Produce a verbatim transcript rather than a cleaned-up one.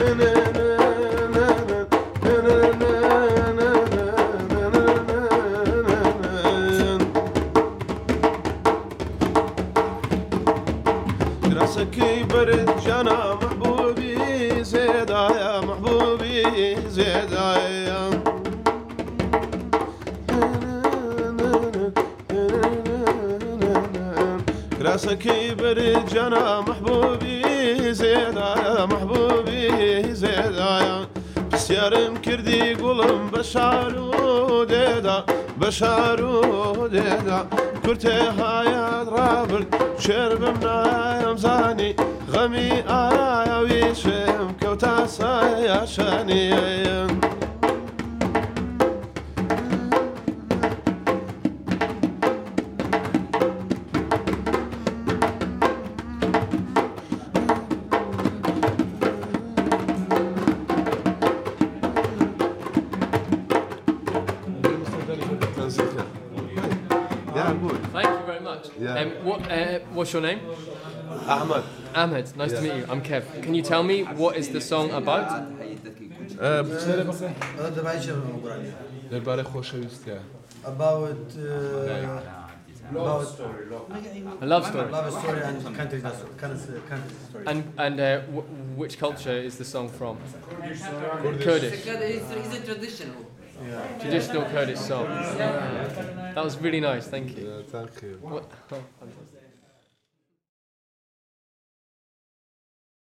راسك برد جانا محبوبي زيد يا محبوبي زيد يا راسك برد جانا محبوبي زيد يا محبوبي زيد يا بسيارم كردي قولم بشارو ديدا بشارو ديدا كرتي هاي رابر شربم نايم زاني غمي آيا ويشم كوتا سايا شاني Thank you very much. Yeah. Um, what, uh, what's your name? Ahmed. Ahmed, nice to meet you. I'm Kev. Can you tell me what is the song about? درباره خوشویستی about uh, about A love story. love story and country country story. And and uh, w- which culture is the song from? Kurdish. It's a traditional. Traditional Kurdish song. That was really nice. Thank you. Thank you. What?